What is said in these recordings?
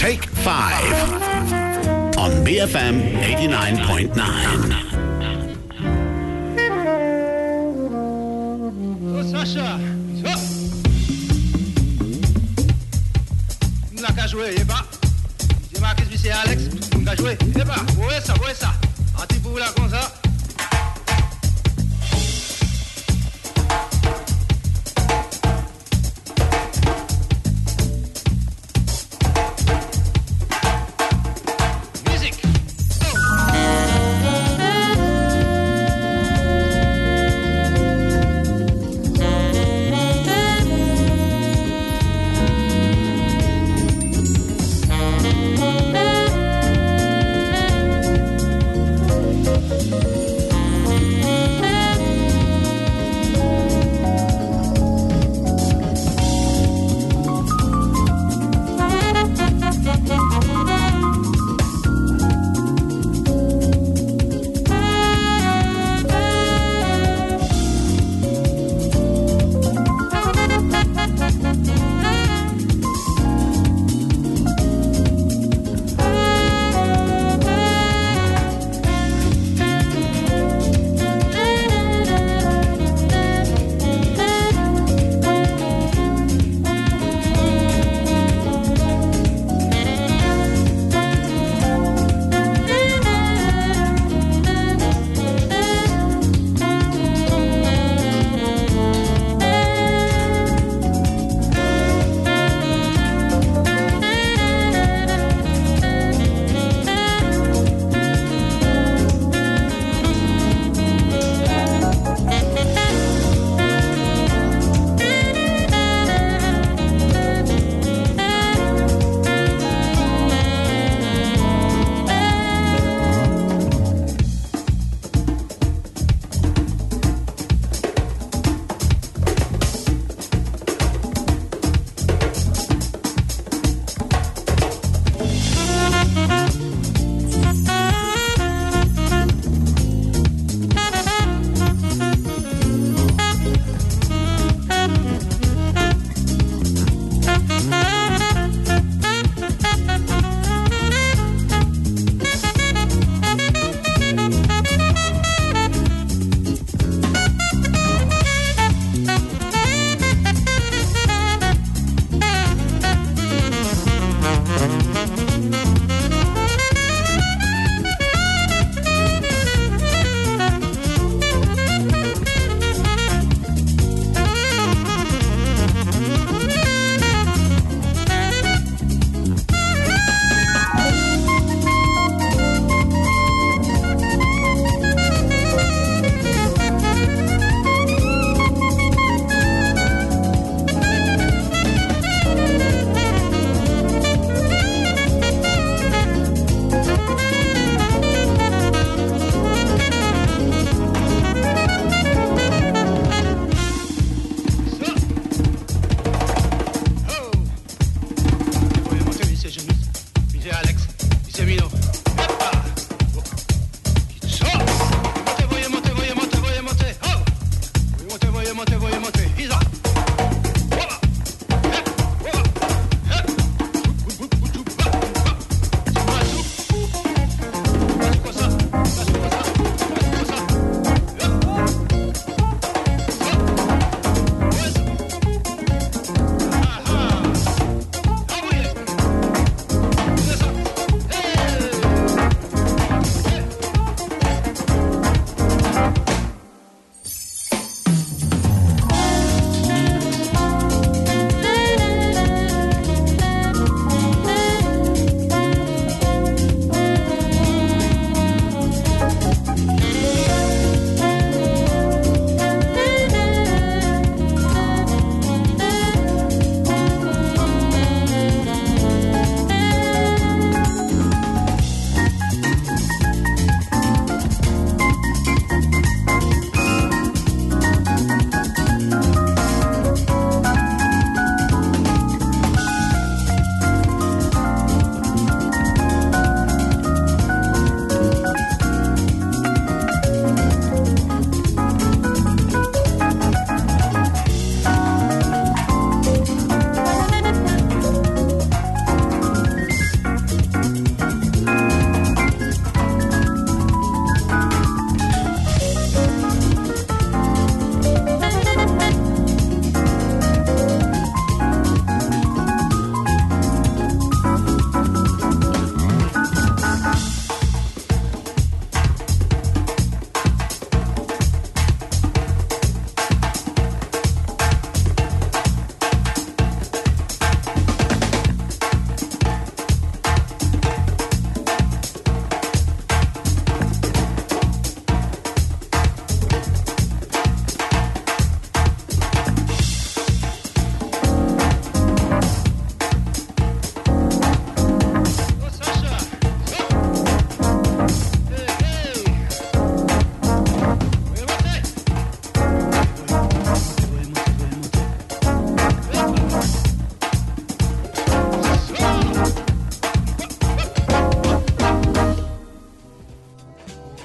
Take 5 on BFM 89.9. Oh, Sacha! Nous n'avons qu'à jouer, et pas. C'est Marcus, c'est Alex. Nous n'avons qu'à jouer, et pas. Voyez ça. Un petit peu là, comme ça.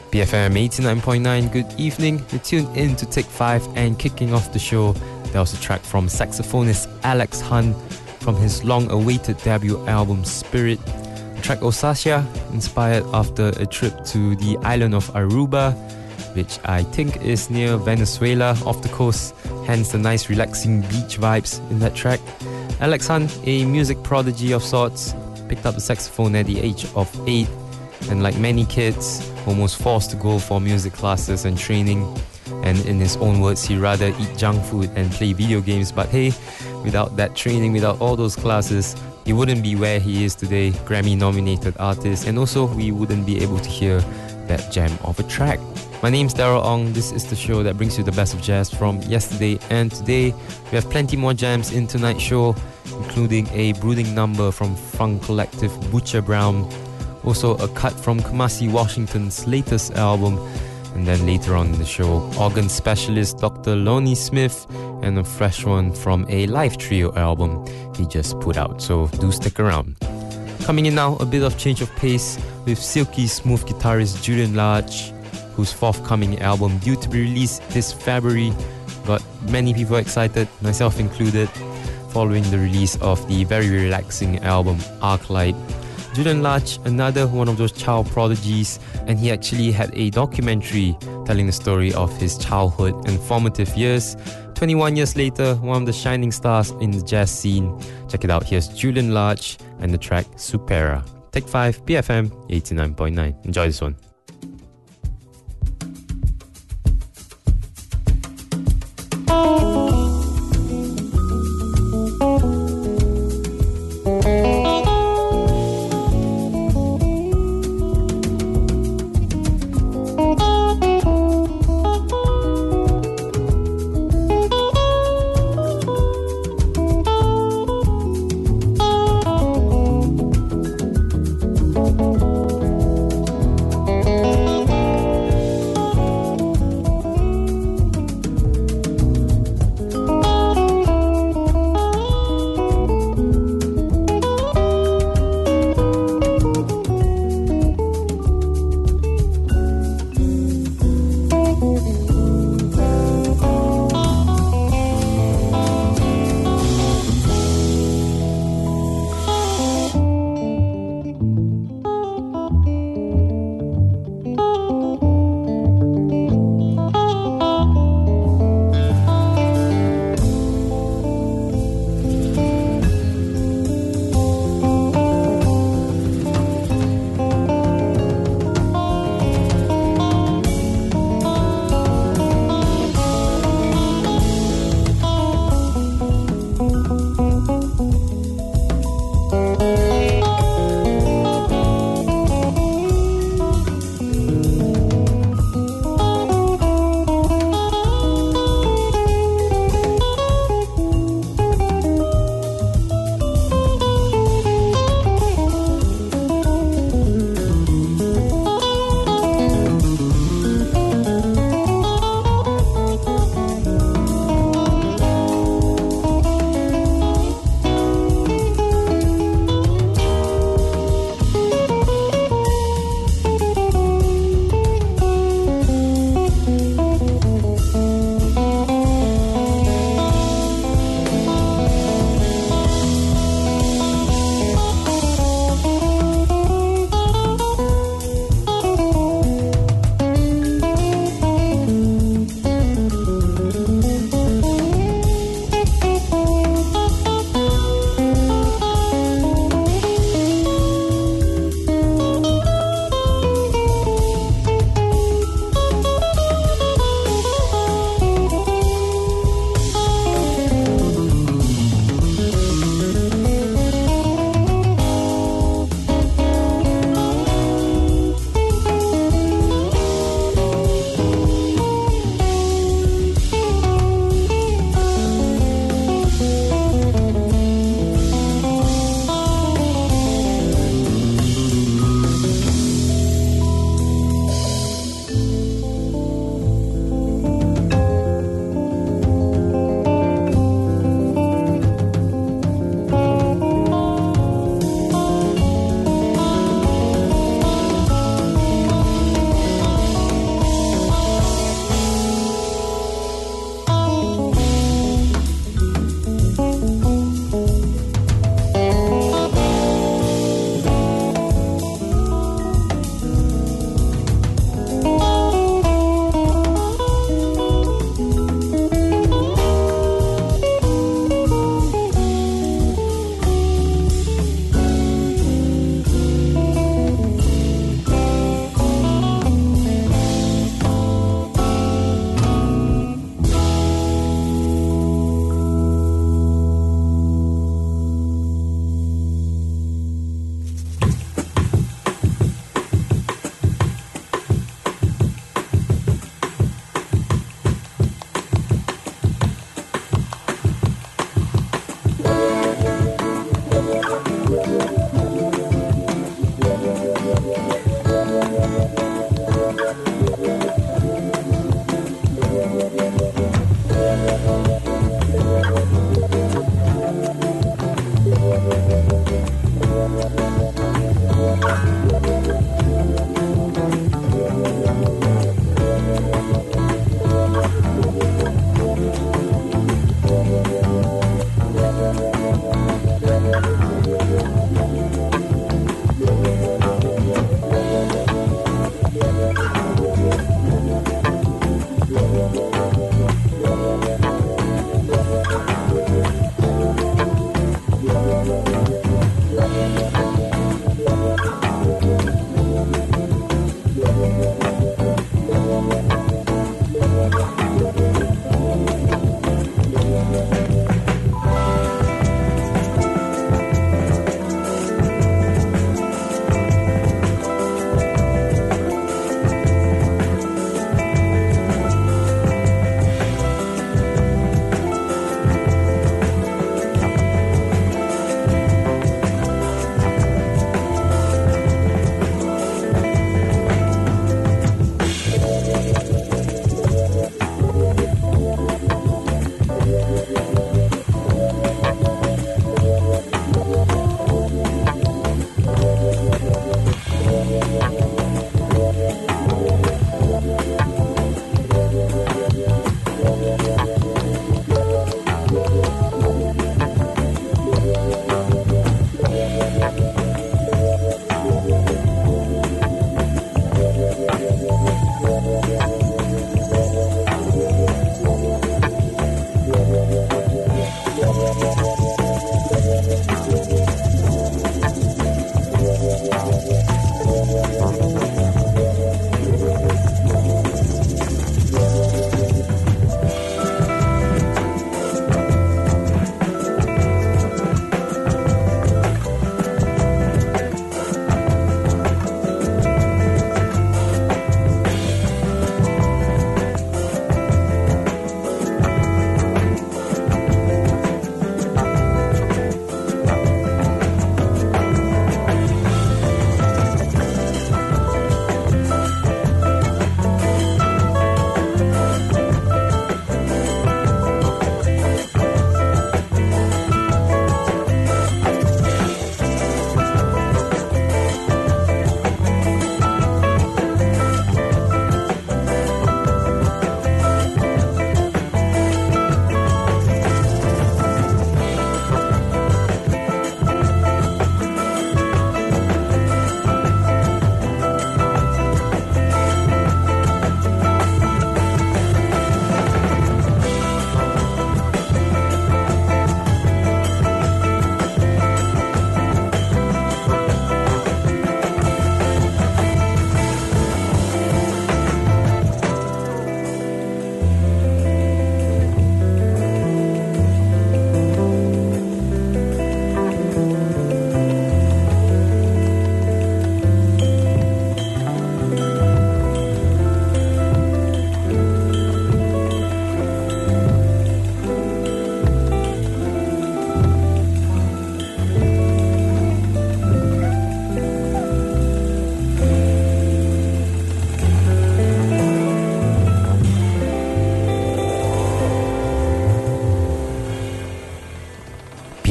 BFM 89.9, good evening. You're tuned in to Take 5, and kicking off the show, there was a track from saxophonist Alex Hunt from his long-awaited debut album Spirit. The track Osasha, inspired after a trip to the island of Aruba, which I think is near Venezuela off the coast, hence the nice relaxing beach vibes in that track. Alex Hunt, a music prodigy of sorts, picked up the saxophone at the age of 8, and like many kids, almost forced to go for music classes and training. And in his own words, he'd rather eat junk food and play video games. But hey, without that training, without all those classes, he wouldn't be where he is today, Grammy-nominated artist, and also we wouldn't be able to hear that gem of a track. My name's Daryl Ong. This is the show that brings you the best of jazz from yesterday and today. We have plenty more jams in tonight's show, including a brooding number from funk collective Butcher Brown, also a cut from Kamasi Washington's latest album, and then later on in the show, organ specialist Dr. Lonnie Smith, and a fresh one from a live trio album he just put out, so do stick around. Coming in now, a bit of change of pace with silky smooth guitarist Julian Larch, whose forthcoming album, due to be released this February, got many people excited, myself included, following the release of the very relaxing album Arclight. Julian Larch, another one of those child prodigies, and he actually had a documentary telling the story of his childhood and formative years. 21 years later, one of the shining stars in the jazz scene. Check it out, here's Julian Larch and the track Supera. Take 5, BFM 89.9. Enjoy this one.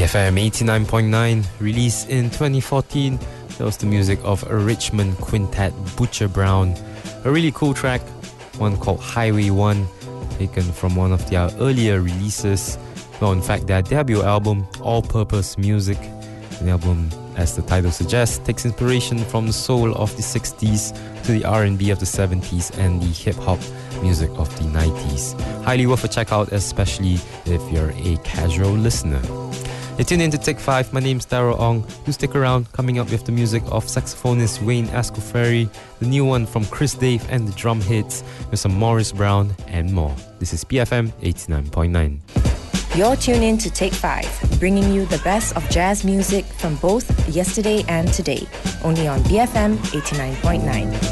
BFM 89.9, released in 2014. That was the music of a Richmond quintet, Butcher Brown. A really cool track, one called Highway 1, taken from one of their earlier releases. Well, in fact, their debut album, All Purpose Music. The album, as the title suggests, takes inspiration from the soul of the 60s to the R&B of the 70s and the hip-hop music of the 90s. Highly worth a check out, especially if you're a casual listener. You tune in to Take 5. My name's Darryl Ong. Do stick around. Coming up with the music of saxophonist Wayne Escoffery, the new one from Chris Dave and the Drum Hits, with some Morris Brown and more. This is BFM 89.9. You're tuned in to Take 5, bringing you the best of jazz music from both yesterday and today, only on BFM 89.9.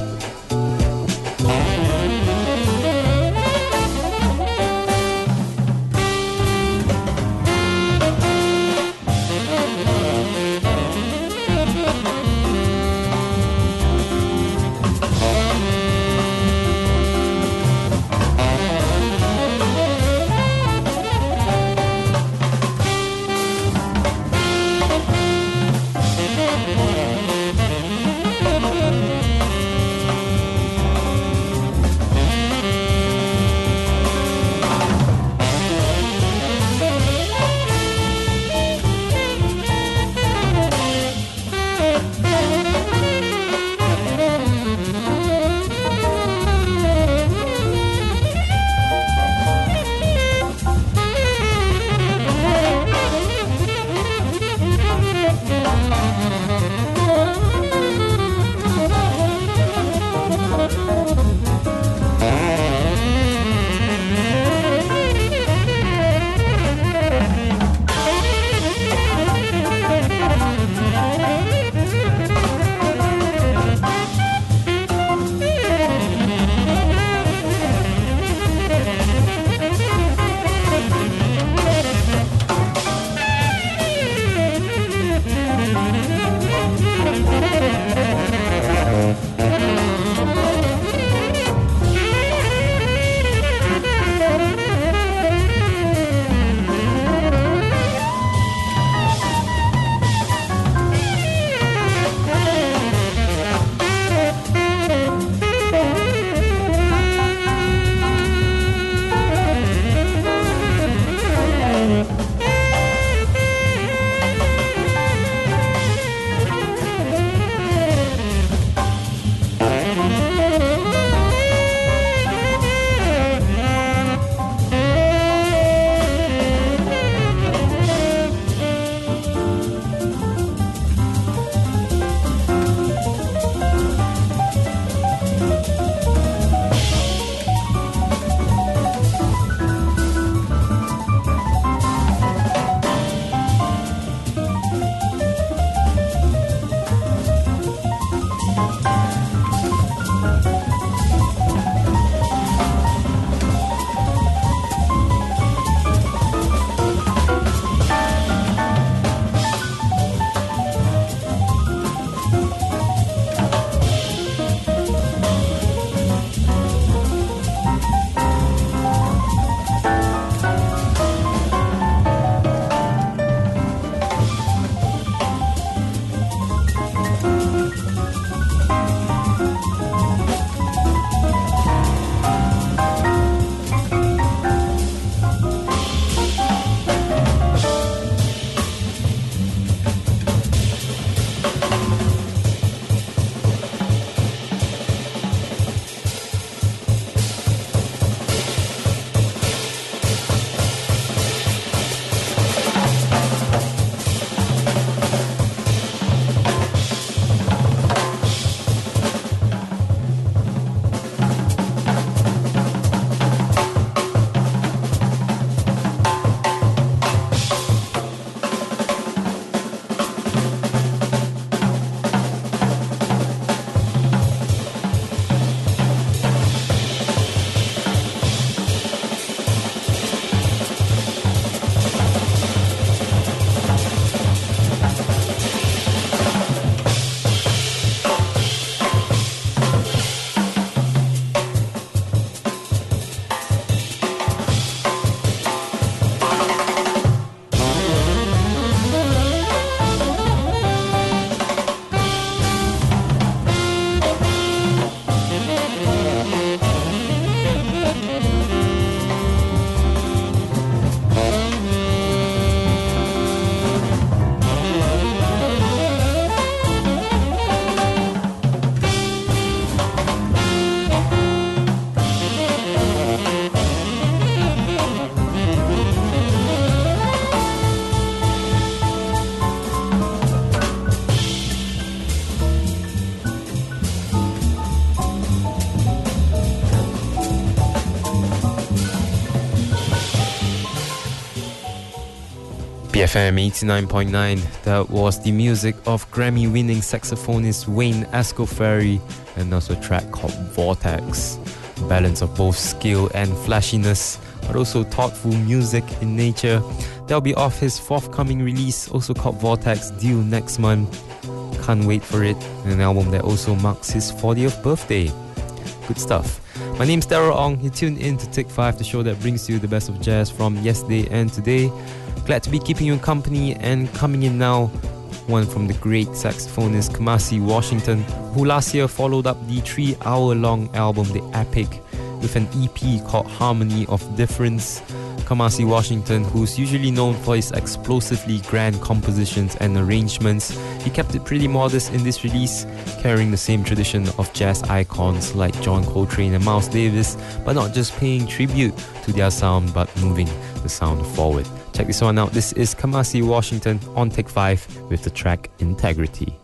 BFM 89.9. That was the music of Grammy-winning saxophonist Wayne Escoffery, and also a track called Vortex. Balance of both skill and flashiness, but also thoughtful music in nature. That'll be off his forthcoming release, also called Vortex, due next month. Can't wait for it. An album that also marks his 40th birthday. Good stuff. My name's Daryl Ong. You tuned in to Take 5, the show that brings you the best of jazz from yesterday and today. Glad to be keeping you company, and coming in now, one from the great saxophonist Kamasi Washington, who last year followed up the 3-hour-long album The Epic with an EP called Harmony of Difference. Kamasi Washington, who's usually known for his explosively grand compositions and arrangements, he kept it pretty modest in this release, carrying the same tradition of jazz icons like John Coltrane and Miles Davis, but not just paying tribute to their sound, but moving the sound forward. Check this one out. This is Kamasi Washington on Take 5 with the track Integrity.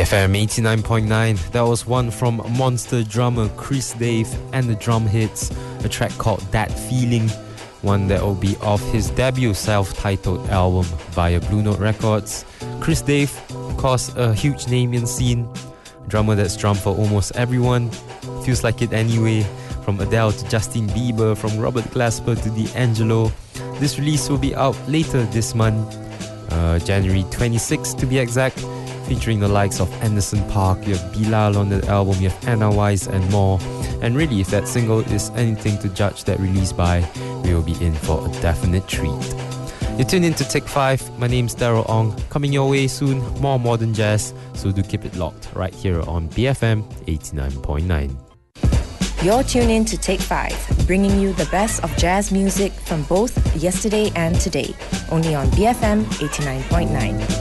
BFM 89.9. That was one from monster drummer Chris Dave and the Drum Hits, a track called That Feeling, one that will be off his debut self-titled album via Blue Note Records. Chris Dave, of course, a huge name in the scene, a drummer that's drummed for almost everyone. Feels like it anyway, from Adele to Justin Bieber, from Robert Glasper to D'Angelo. This release will be out later this month, January 26th to be exact, featuring the likes of Anderson .Paak, you have Bilal on the album, you have Anna Wise and more. And really, if that single is anything to judge that release by, we will be in for a definite treat. You're tuned in to Take 5. My name's Daryl Ong. Coming your way soon, more modern jazz, so do keep it locked right here on BFM 89.9. You're tuned in to Take 5, bringing you the best of jazz music from both yesterday and today, only on BFM 89.9.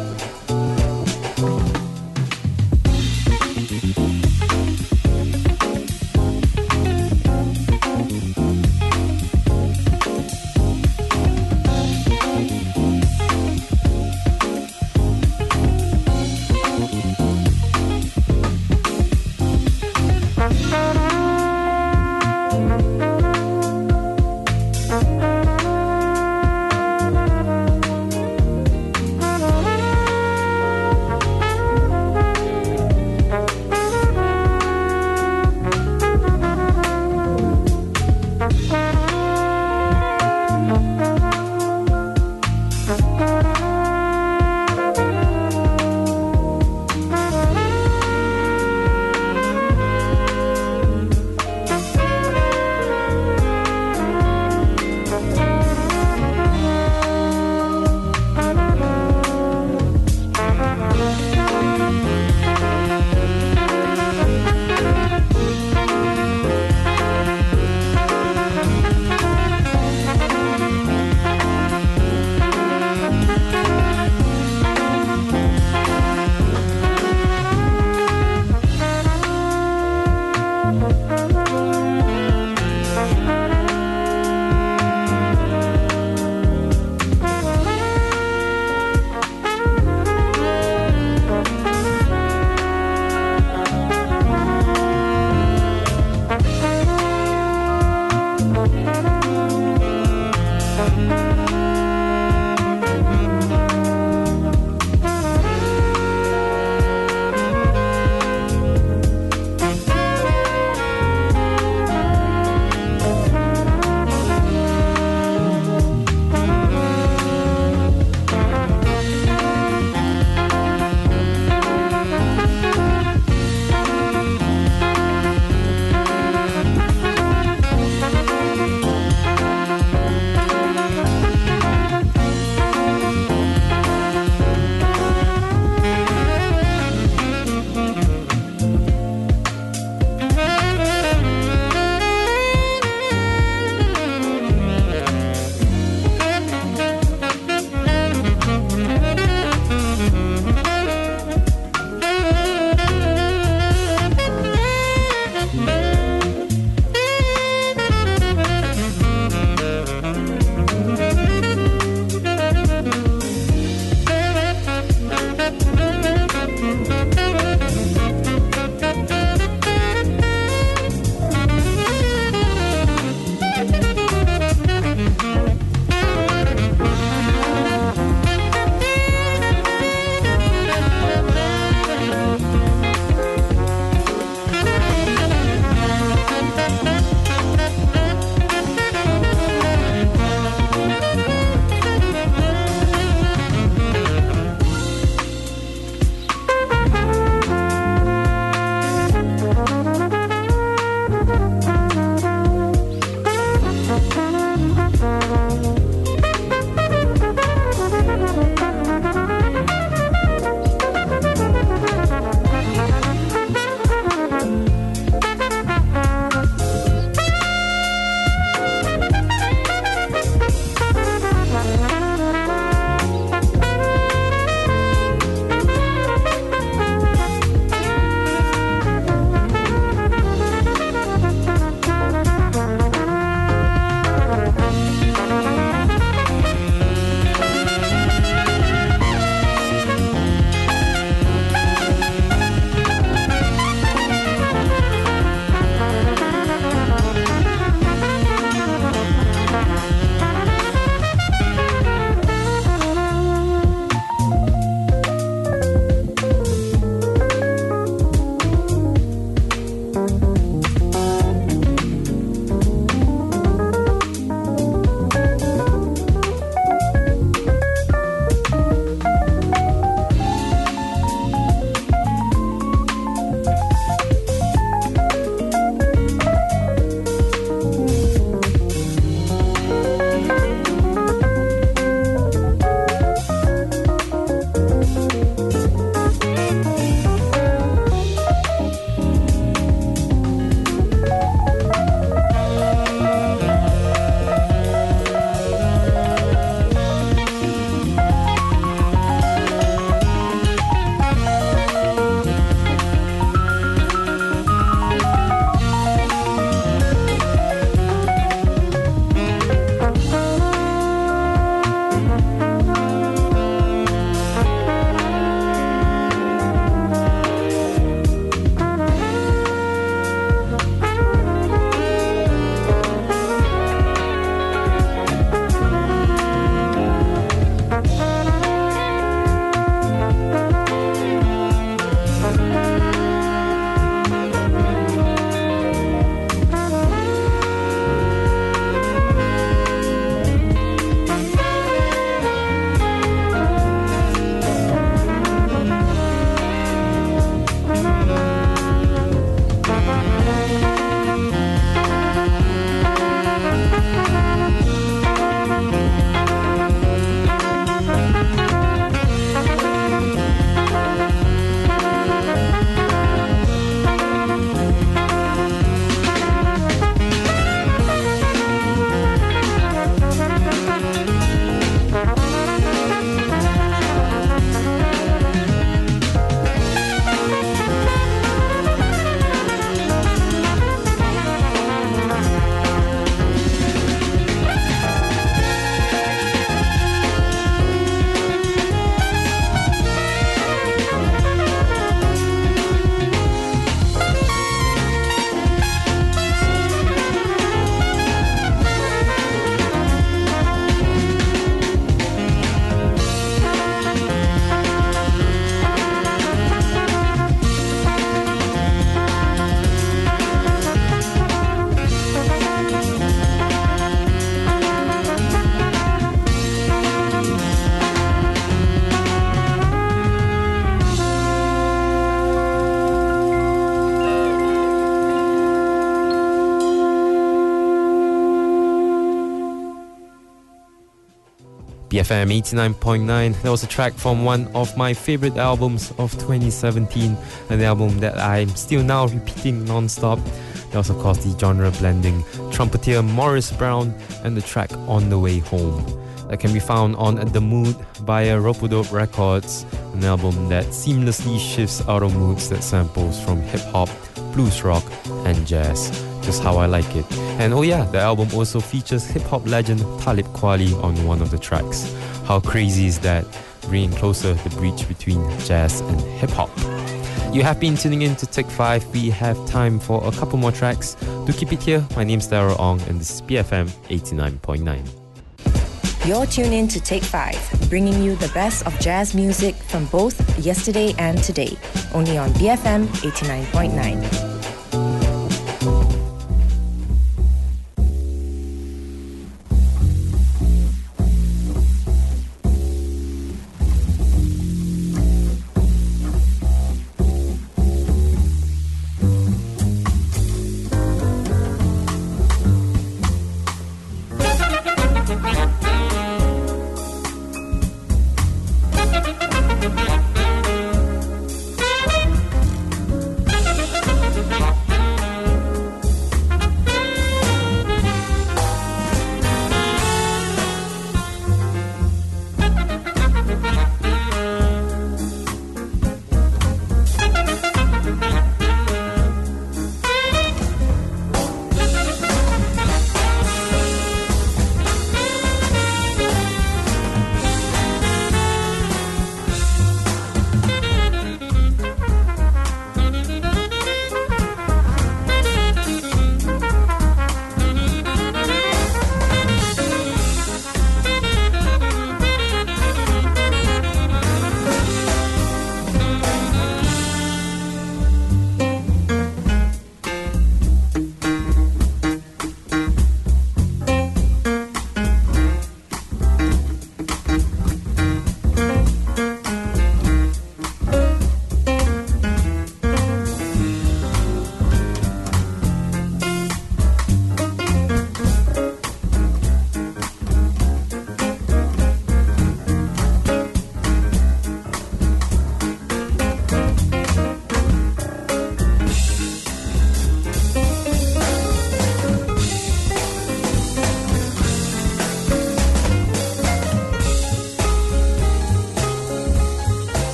BFM 89.9. That was a track from one of my favorite albums of 2017, an album that I'm still now repeating non-stop. That was of course the genre blending trumpeter Morris Brown and the track On the Way Home. That can be found on The Mood via Ropodope Records, an album that seamlessly shifts out of moods that samples from hip-hop, blues rock and jazz, just how I like it. And oh yeah, the album also features hip-hop legend Talib Kweli on one of the tracks. How crazy is that? Bringing closer the breach between jazz and hip-hop. You have been tuning in to Take 5. We have time for a couple more tracks. Do keep it here. My name's Darryl Ong and this is BFM 89.9. You're tuned in to Take 5, bringing you the best of jazz music from both yesterday and today, only on BFM 89.9.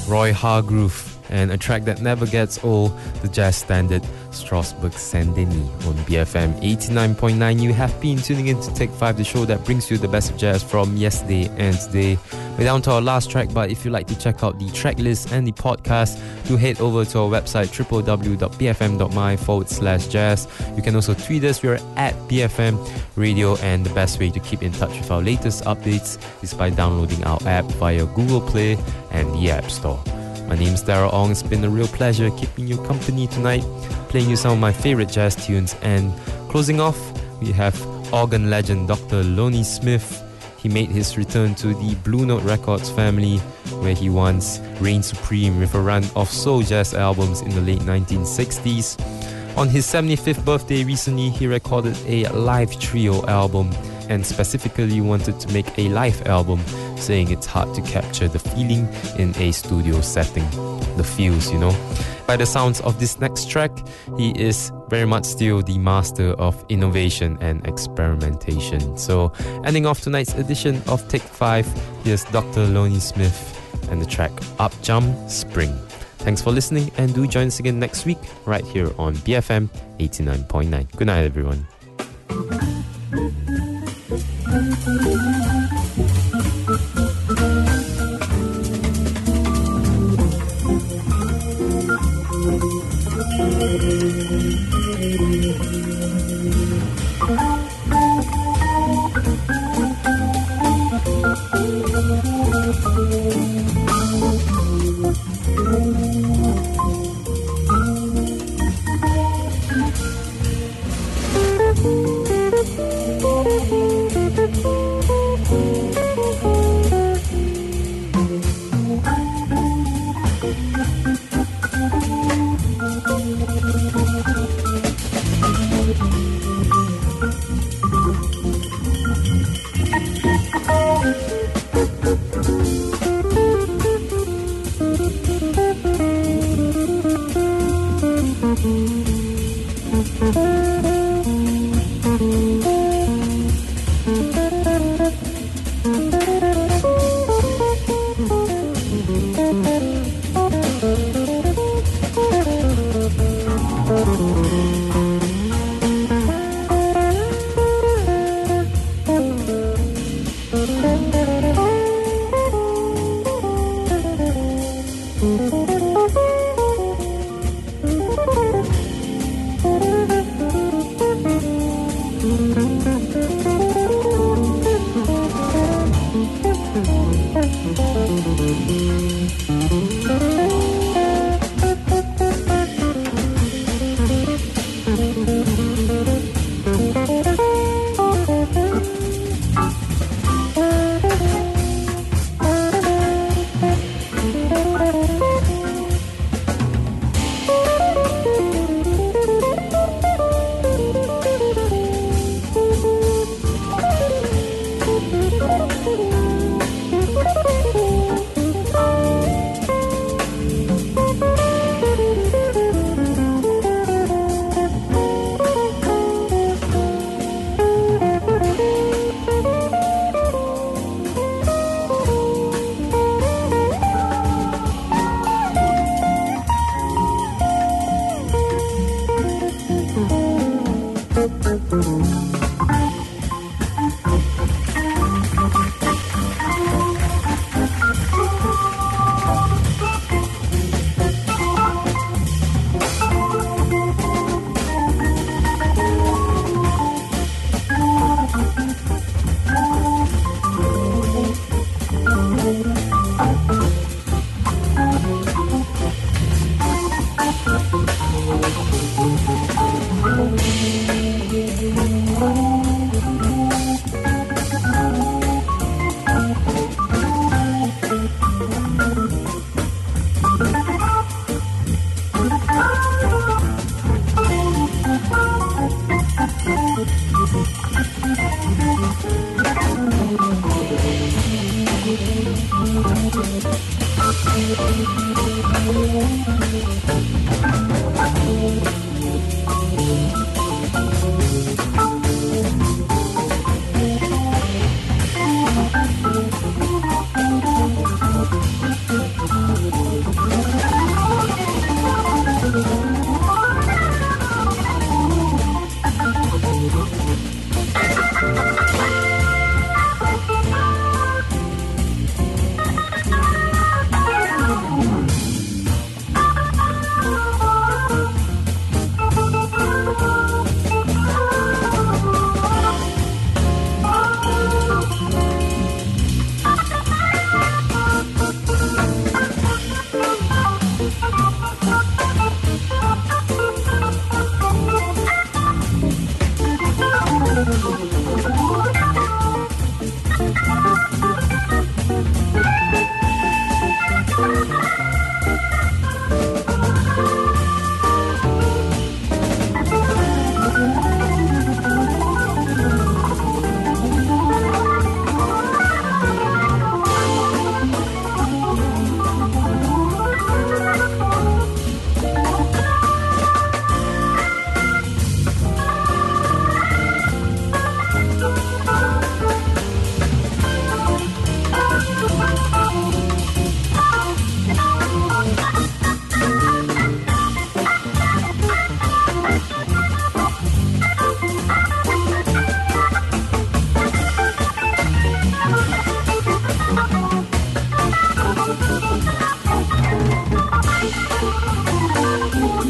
Roy Hargrove, and a track that never gets old, the jazz standard Strasbourg Saint-Denis on BFM 89.9. You have been tuning in to Take 5, the show that brings you the best of jazz from yesterday and today. We're down to our last track, but if you'd like to check out the track list and the podcast, do head over to our website www.bfm.my/jazz. You can also tweet us. We're at BFM Radio, and the best way to keep in touch with our latest updates is by downloading our app via Google Play and the App Store. My name's Darrell Ong. It's been a real pleasure keeping you company tonight, playing you some of my favorite jazz tunes. And closing off, we have organ legend Dr. Lonnie Smith. He made his return to the Blue Note Records family, where he once reigned supreme with a run of soul jazz albums in the late 1960s. On his 75th birthday recently, he recorded a live trio album, and specifically wanted to make a live album, saying it's hard to capture the feeling in a studio setting. The feels, you know. By the sounds of this next track, he is very much still the master of innovation and experimentation. So, ending off tonight's edition of Take 5, here's Dr. Lonnie Smith and the track Up Jump Spring. Thanks for listening, and do join us again next week right here on BFM 89.9. Good night, everyone.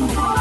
Bye.